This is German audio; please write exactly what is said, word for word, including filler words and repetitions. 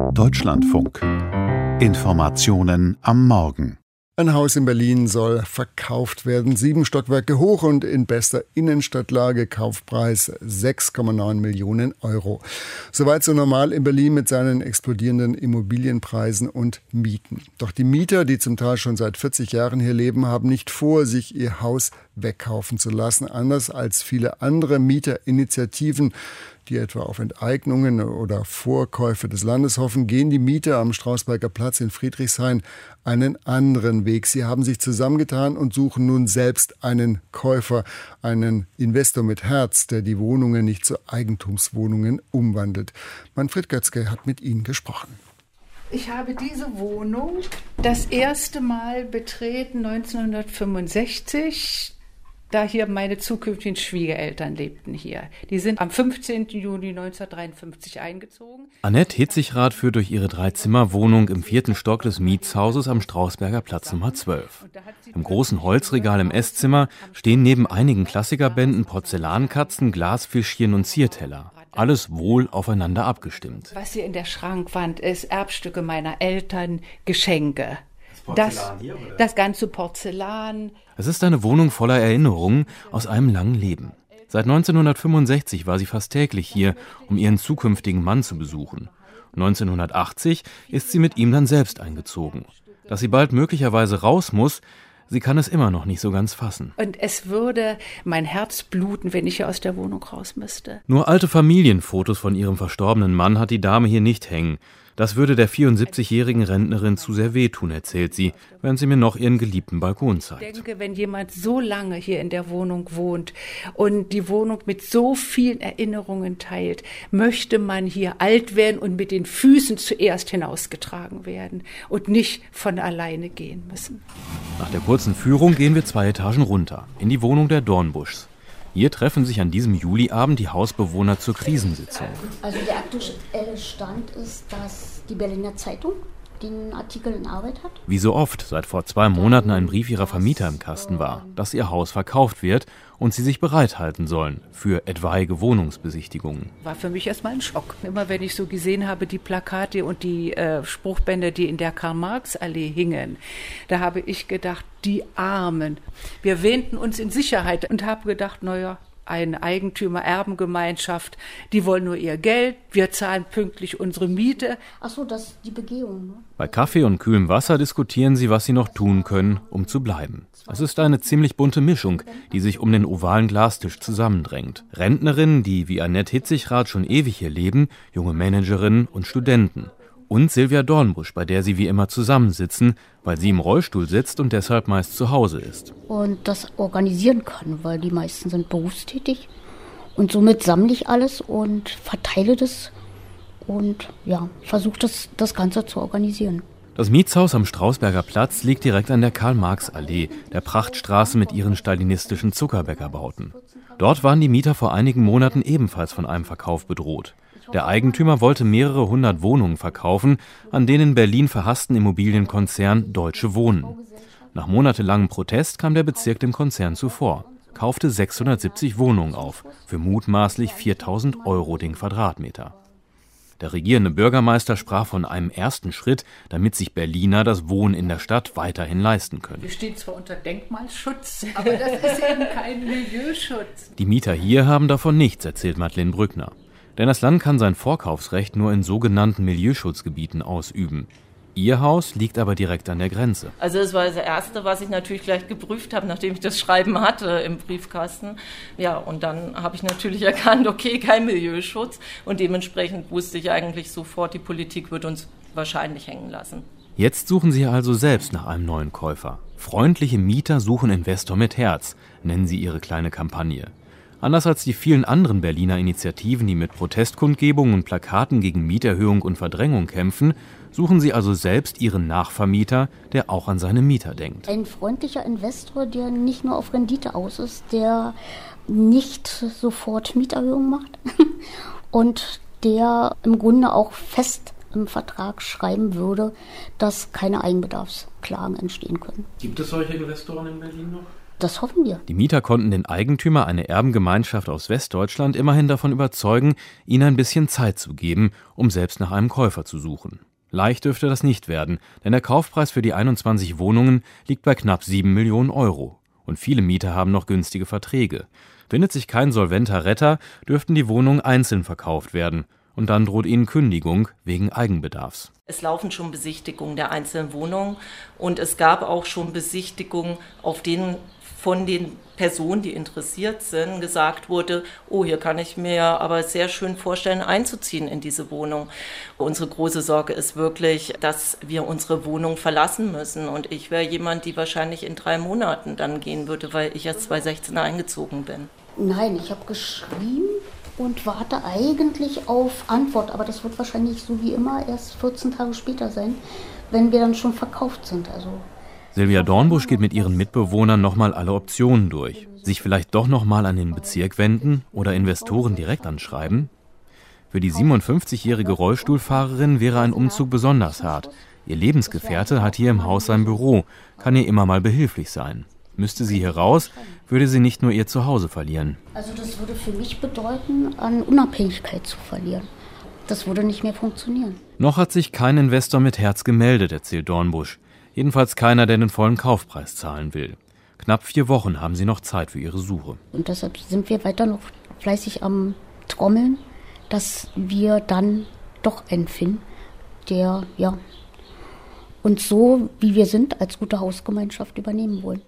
Deutschlandfunk. Informationen am Morgen. Ein Haus in Berlin soll verkauft werden. Sieben Stockwerke hoch und in bester Innenstadtlage. Kaufpreis sechs Komma neun Millionen Euro. Soweit so normal in Berlin mit seinen explodierenden Immobilienpreisen und Mieten. Doch die Mieter, die zum Teil schon seit vierzig Jahren hier leben, haben nicht vor, sich ihr Haus wegkaufen zu lassen. Anders als viele andere Mieterinitiativen, die etwa auf Enteignungen oder Vorkäufe des Landes hoffen, gehen die Mieter am Strausberger Platz in Friedrichshain einen anderen Weg. Sie haben sich zusammengetan und suchen nun selbst einen Käufer, einen Investor mit Herz, der die Wohnungen nicht zu Eigentumswohnungen umwandelt. Manfred Götzke hat mit ihnen gesprochen. Ich habe diese Wohnung das erste Mal betreten neunzehnhundertfünfundsechzig. Da hier meine zukünftigen Schwiegereltern lebten hier. Die sind am fünfzehnten Juni neunzehnhundertdreiundfünfzig eingezogen. Annette Hitzichrath führt durch ihre Dreizimmerwohnung im vierten Stock des Mietshauses am Strausberger Platz Nummer zwölf. Im großen Holzregal im Esszimmer stehen neben einigen Klassikerbänden Porzellankatzen, Glasfischchen und Zierteller. Alles wohl aufeinander abgestimmt. Was hier in der Schrankwand ist, Erbstücke meiner Eltern, Geschenke. Das, das ganze Porzellan. Es ist eine Wohnung voller Erinnerungen aus einem langen Leben. Seit neunzehnhundertfünfundsechzig war sie fast täglich hier, um ihren zukünftigen Mann zu besuchen. neunzehnhundertachtzig ist sie mit ihm dann selbst eingezogen. Dass sie bald möglicherweise raus muss, sie kann es immer noch nicht so ganz fassen. Und es würde mein Herz bluten, wenn ich hier aus der Wohnung raus müsste. Nur alte Familienfotos von ihrem verstorbenen Mann hat die Dame hier nicht hängen. Das würde der vierundsiebzigjährigen Rentnerin zu sehr wehtun, erzählt sie, während sie mir noch ihren geliebten Balkon zeigt. Ich denke, wenn jemand so lange hier in der Wohnung wohnt und die Wohnung mit so vielen Erinnerungen teilt, möchte man hier alt werden und mit den Füßen zuerst hinausgetragen werden und nicht von alleine gehen müssen. Nach der kurzen Führung gehen wir zwei Etagen runter, in die Wohnung der Dornbuschs. Hier treffen sich an diesem Juliabend die Hausbewohner zur Krisensitzung. Also der aktuelle Stand ist, dass die Berliner Zeitung den Artikel in Arbeit hat. Wie so oft seit vor zwei Monaten ein Brief ihrer Vermieter im Kasten war, dass ihr Haus verkauft wird und sie sich bereithalten sollen für etwaige Wohnungsbesichtigungen. War für mich erstmal ein Schock. Immer wenn ich so gesehen habe, die Plakate und die äh, Spruchbänder, die in der Karl-Marx-Allee hingen, da habe ich gedacht, die Armen. Wir wähnten uns in Sicherheit und habe gedacht, naja, eine Eigentümer-Erbengemeinschaft, die wollen nur ihr Geld, wir zahlen pünktlich unsere Miete. Ach so, das ist die Begehung, ne? Bei Kaffee und kühlem Wasser diskutieren sie, was sie noch tun können, um zu bleiben. Es ist eine ziemlich bunte Mischung, die sich um den ovalen Glastisch zusammendrängt. Rentnerinnen, die wie Annette Hitzichrath schon ewig hier leben, junge Managerinnen und Studenten. Und Silvia Dornbusch, bei der sie wie immer zusammensitzen, weil sie im Rollstuhl sitzt und deshalb meist zu Hause ist. Und das organisieren kann, weil die meisten sind berufstätig. Und somit sammle ich alles und verteile das und ja, versuche das, das Ganze zu organisieren. Das Mietshaus am Strausberger Platz liegt direkt an der Karl-Marx-Allee, der Prachtstraße mit ihren stalinistischen Zuckerbäckerbauten. Dort waren die Mieter vor einigen Monaten ebenfalls von einem Verkauf bedroht. Der Eigentümer wollte mehrere hundert Wohnungen verkaufen, an den in Berlin verhassten Immobilienkonzern Deutsche Wohnen. Nach monatelangem Protest kam der Bezirk dem Konzern zuvor, kaufte sechshundertsiebzig Wohnungen auf, für mutmaßlich viertausend Euro den Quadratmeter. Der regierende Bürgermeister sprach von einem ersten Schritt, damit sich Berliner das Wohnen in der Stadt weiterhin leisten können. Wir stehen zwar unter Denkmalschutz, aber das ist eben kein Milieuschutz. Die Mieter hier haben davon nichts, erzählt Madeleine Brückner. Denn das Land kann sein Vorkaufsrecht nur in sogenannten Milieuschutzgebieten ausüben. Ihr Haus liegt aber direkt an der Grenze. Also das war das Erste, was ich natürlich gleich geprüft habe, nachdem ich das Schreiben hatte im Briefkasten. Ja, und dann habe ich natürlich erkannt, okay, kein Milieuschutz. Und dementsprechend wusste ich eigentlich sofort, die Politik wird uns wahrscheinlich hängen lassen. Jetzt suchen Sie also selbst nach einem neuen Käufer. Freundliche Mieter suchen Investor mit Herz, nennen sie ihre kleine Kampagne. Anders als die vielen anderen Berliner Initiativen, die mit Protestkundgebungen und Plakaten gegen Mieterhöhung und Verdrängung kämpfen, suchen sie also selbst ihren Nachvermieter, der auch an seine Mieter denkt. Ein freundlicher Investor, der nicht nur auf Rendite aus ist, der nicht sofort Mieterhöhungen macht und der im Grunde auch fest im Vertrag schreiben würde, dass keine Eigenbedarfsklagen entstehen können. Gibt es solche Investoren in Berlin noch? Das hoffen wir. Die Mieter konnten den Eigentümer, eine Erbengemeinschaft aus Westdeutschland, immerhin davon überzeugen, ihnen ein bisschen Zeit zu geben, um selbst nach einem Käufer zu suchen. Leicht dürfte das nicht werden, denn der Kaufpreis für die einundzwanzig Wohnungen liegt bei knapp sieben Millionen Euro. Und viele Mieter haben noch günstige Verträge. Findet sich kein solventer Retter, dürften die Wohnungen einzeln verkauft werden. Und dann droht ihnen Kündigung wegen Eigenbedarfs. Es laufen schon Besichtigungen der einzelnen Wohnungen und es gab auch schon Besichtigungen, auf denen von den Personen, die interessiert sind, gesagt wurde, oh, hier kann ich mir aber sehr schön vorstellen, einzuziehen in diese Wohnung. Unsere große Sorge ist wirklich, dass wir unsere Wohnung verlassen müssen. Und ich wäre jemand, die wahrscheinlich in drei Monaten dann gehen würde, weil ich erst zweitausendsechzehn eingezogen bin. Nein, ich habe geschrieben und warte eigentlich auf Antwort. Aber das wird wahrscheinlich so wie immer erst vierzehn Tage später sein, wenn wir dann schon verkauft sind. Also Silvia Dornbusch geht mit ihren Mitbewohnern nochmal alle Optionen durch. Sich vielleicht doch nochmal an den Bezirk wenden oder Investoren direkt anschreiben? Für die siebenundfünfzigjährige Rollstuhlfahrerin wäre ein Umzug besonders hart. Ihr Lebensgefährte hat hier im Haus sein Büro, kann ihr immer mal behilflich sein. Müsste sie hier raus, würde sie nicht nur ihr Zuhause verlieren. Also das würde für mich bedeuten, an Unabhängigkeit zu verlieren. Das würde nicht mehr funktionieren. Noch hat sich kein Investor mit Herz gemeldet, erzählt Dornbusch. Jedenfalls keiner, der den vollen Kaufpreis zahlen will. Knapp vier Wochen haben sie noch Zeit für ihre Suche. Und deshalb sind wir weiter noch fleißig am Trommeln, dass wir dann doch einen finden, der ja, uns so, wie wir sind, als gute Hausgemeinschaft übernehmen wollen.